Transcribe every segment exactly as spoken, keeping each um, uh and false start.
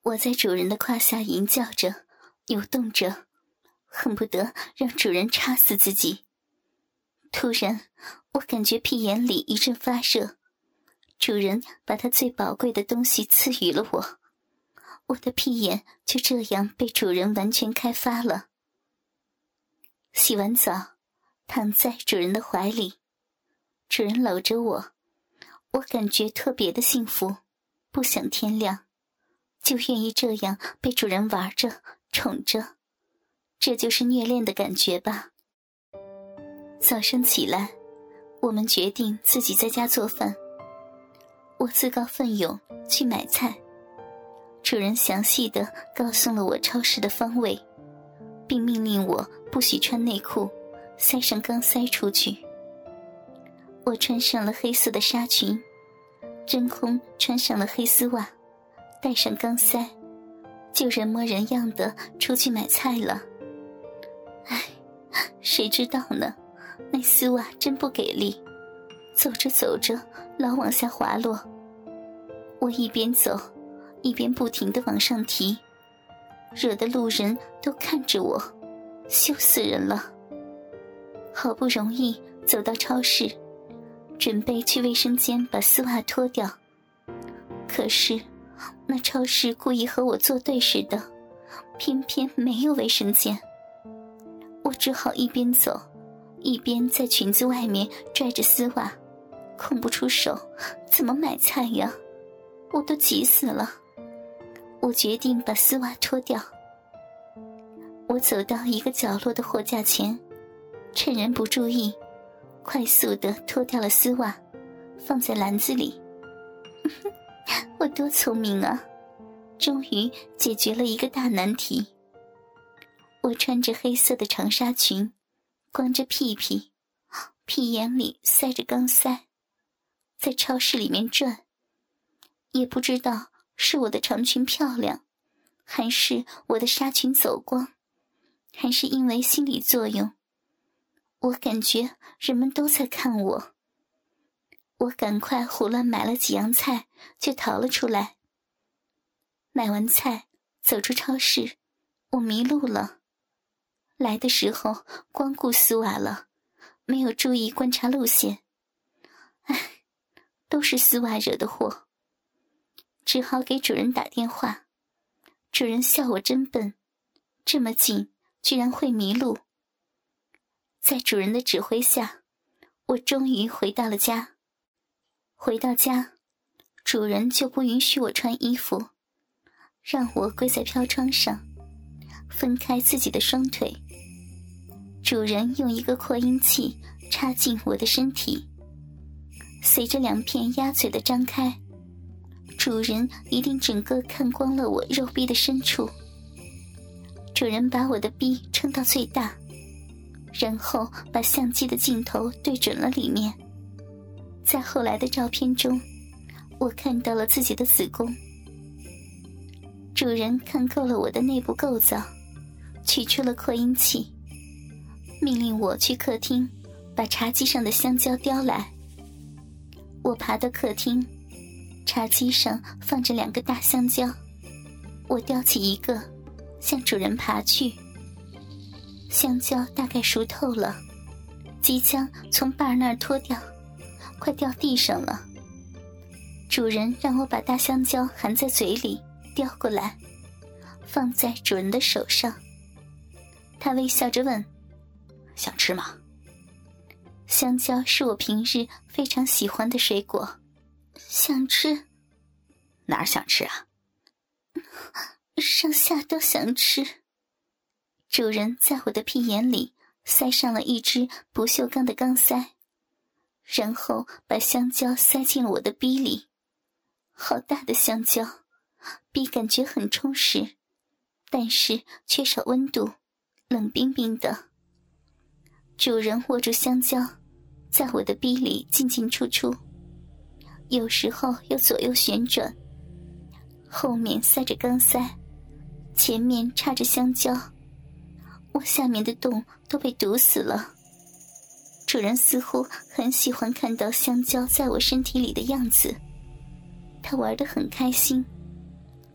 我在主人的胯下吟叫着，扭动着，恨不得让主人插死自己。突然，我感觉屁眼里一阵发热，主人把他最宝贵的东西赐予了我，我的屁眼就这样被主人完全开发了。洗完澡，躺在主人的怀里，主人搂着我，我感觉特别的幸福，不想天亮，就愿意这样被主人玩着宠着，这就是虐恋的感觉吧。早上起来，我们决定自己在家做饭。我自告奋勇去买菜，主人详细地告诉了我超市的方位，并命令我不许穿内裤，塞上钢塞出去。我穿上了黑色的纱裙，真空穿上了黑丝袜，带上钢塞，就人模人样的出去买菜了。唉，谁知道呢，那丝袜真不给力，走着走着老往下滑落。我一边走一边不停地往上提，惹得路人都看着我，羞死人了。好不容易走到超市，准备去卫生间把丝袜脱掉，可是那超市故意和我作对似的，偏偏没有卫生间。我只好一边走一边在裙子外面拽着丝袜，空不出手，怎么买菜呀？我都急死了。我决定把丝袜脱掉。我走到一个角落的货架前，趁人不注意，快速地脱掉了丝袜，放在篮子里。我多聪明啊，终于解决了一个大难题。我穿着黑色的长纱裙，光着屁屁，屁眼里塞着钢塞，在超市里面转。也不知道是我的长裙漂亮，还是我的纱裙走光，还是因为心理作用，我感觉人们都在看我。我赶快胡乱买了几样菜就逃了出来。买完菜走出超市，我迷路了。来的时候光顾丝袜了，没有注意观察路线。唉，都是丝袜惹的祸。只好给主人打电话，主人笑我真笨，这么近居然会迷路。在主人的指挥下，我终于回到了家。回到家，主人就不允许我穿衣服，让我跪在飘窗上，分开自己的双腿。主人用一个扩音器插进我的身体，随着两片鸭嘴的张开，主人一定整个看光了我肉壁的深处。主人把我的逼撑到最大，然后把相机的镜头对准了里面。在后来的照片中，我看到了自己的子宫。主人看够了我的内部构造，取出了扩音器，命令我去客厅把茶几上的香蕉叼来。我爬到客厅，茶几上放着两个大香蕉，我叼起一个向主人爬去。香蕉大概熟透了，即将从把那儿脱掉，快掉地上了。主人让我把大香蕉含在嘴里叼过来，放在主人的手上。他微笑着问：想吃吗？香蕉是我平日非常喜欢的水果。想吃。 哪儿想吃啊？ 上下都想吃。主人在我的屁眼里塞上了一只不锈钢的钢塞，然后把香蕉塞进了我的逼里。好大的香蕉，逼感觉很充实，但是缺少温度，冷冰冰的。主人握住香蕉，在我的逼里进进出出，有时候又左右旋转，后面塞着钢塞，前面插着香蕉，我下面的洞都被堵死了。主人似乎很喜欢看到香蕉在我身体里的样子，他玩得很开心，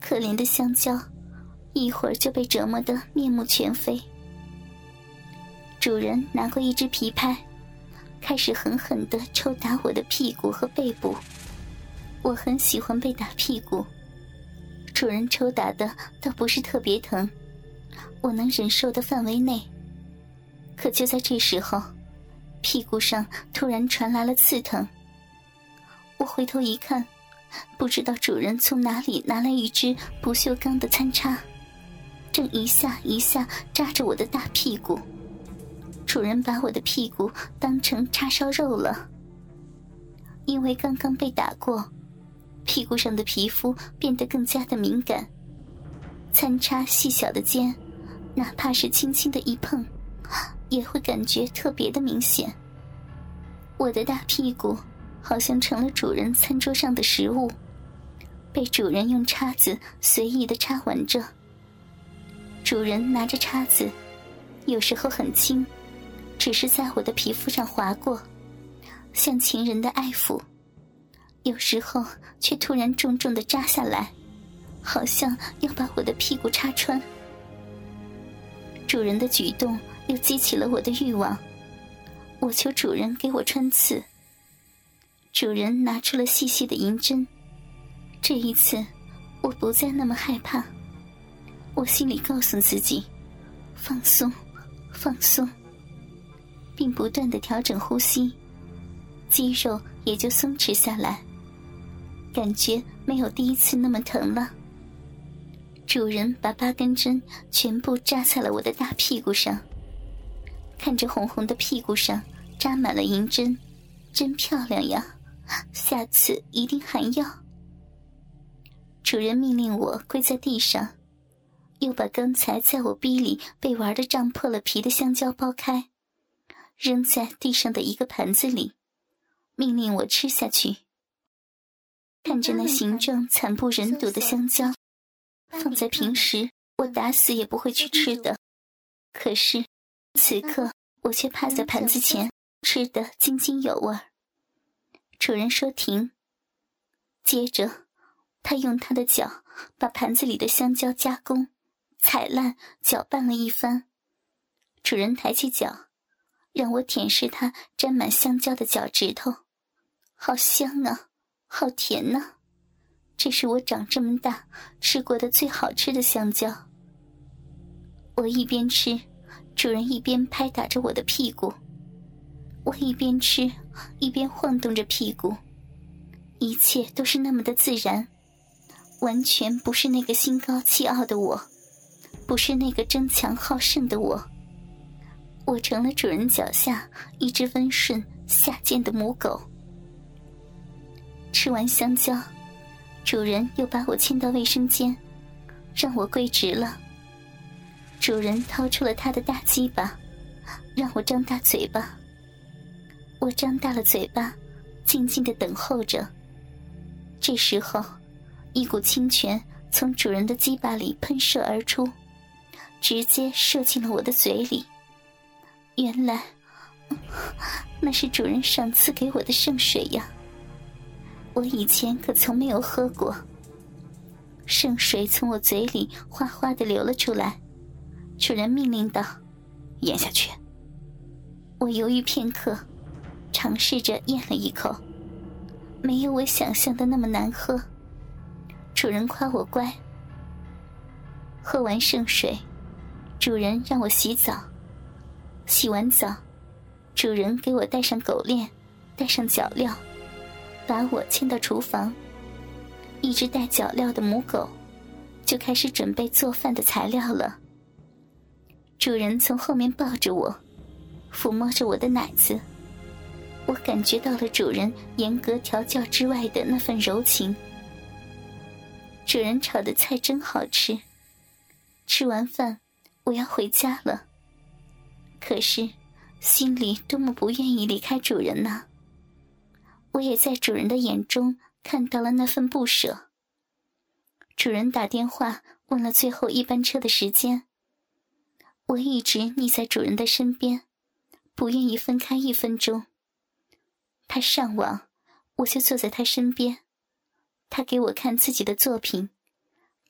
可怜的香蕉一会儿就被折磨得面目全非。主人拿过一只皮拍，开始狠狠地抽打我的屁股和背部。我很喜欢被打屁股，主人抽打的倒不是特别疼，我能忍受的范围内。可就在这时候，屁股上突然传来了刺疼。我回头一看，不知道主人从哪里拿来一只不锈钢的餐叉，正一下一下扎着我的大屁股。主人把我的屁股当成叉烧肉了。因为刚刚被打过，屁股上的皮肤变得更加的敏感，餐叉细小的尖，哪怕是轻轻的一碰，也会感觉特别的明显。我的大屁股好像成了主人餐桌上的食物，被主人用叉子随意地插玩着。主人拿着叉子，有时候很轻，只是在我的皮肤上划过，像情人的爱抚；有时候却突然重重地扎下来，好像要把我的屁股插穿。主人的举动又激起了我的欲望，我求主人给我穿刺。主人拿出了细细的银针，这一次我不再那么害怕。我心里告诉自己，放松放松，并不断地调整呼吸，肌肉也就松弛下来，感觉没有第一次那么疼了。主人把八根针全部扎在了我的大屁股上，看着红红的屁股上扎满了银针，真漂亮呀，下次一定还要。主人命令我跪在地上，又把刚才在我逼里被玩得胀破了皮的香蕉剥开，扔在地上的一个盘子里，命令我吃下去。看着那形状惨不忍睹的香蕉，放在平时我打死也不会去吃的，可是此刻我却趴在盘子前吃得津津有味。主人说停，接着他用他的脚把盘子里的香蕉加工、踩烂、搅拌了一番。主人抬起脚，让我舔舐他沾满香蕉的脚趾头，好香啊，好甜啊，这是我长这么大吃过的最好吃的香蕉。我一边吃，主人一边拍打着我的屁股，我一边吃一边晃动着屁股，一切都是那么的自然，完全不是那个心高气傲的我，不是那个争强好胜的我。我成了主人脚下一只温顺下贱的母狗。吃完香蕉，主人又把我牵到卫生间，让我跪直了。主人掏出了他的大鸡巴，让我张大嘴巴。我张大了嘴巴，静静地等候着。这时候，一股清泉从主人的鸡巴里喷射而出，直接射进了我的嘴里。原来，那是主人赏赐给我的圣水呀！我以前可从没有喝过。圣水从我嘴里哗哗地流了出来，主人命令道：“ 咽下去。” 我犹豫片刻，尝试着咽了一口，没有我想象的那么难喝。主人夸我乖。喝完圣水，主人让我洗澡。洗完澡，主人给我戴上狗链，戴上脚镣，把我牵到厨房。一只带脚镣的母狗就开始准备做饭的材料了。主人从后面抱着我，抚摸着我的奶子，我感觉到了主人严格调教之外的那份柔情。主人炒的菜真好吃。吃完饭，我要回家了。可是心里多么不愿意离开主人呐！我也在主人的眼中看到了那份不舍。主人打电话问了最后一班车的时间。我一直腻在主人的身边，不愿意分开一分钟。他上网，我就坐在他身边。他给我看自己的作品，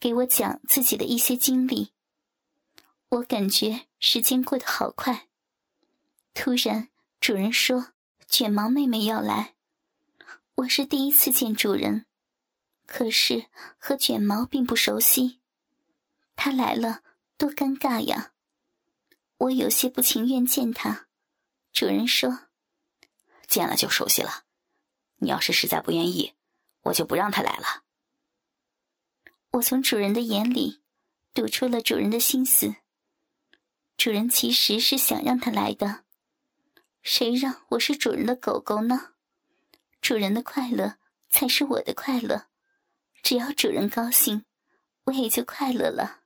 给我讲自己的一些经历。我感觉时间过得好快。突然主人说卷毛妹妹要来，我是第一次见主人，可是和卷毛并不熟悉，他来了多尴尬呀。我有些不情愿见他。主人说， 见了就熟悉了，你要是实在不愿意，我就不让他来了。 我从主人的眼里读出了主人的心思，主人其实是想让他来的，谁让我是主人的狗狗呢？主人的快乐才是我的快乐，只要主人高兴，我也就快乐了。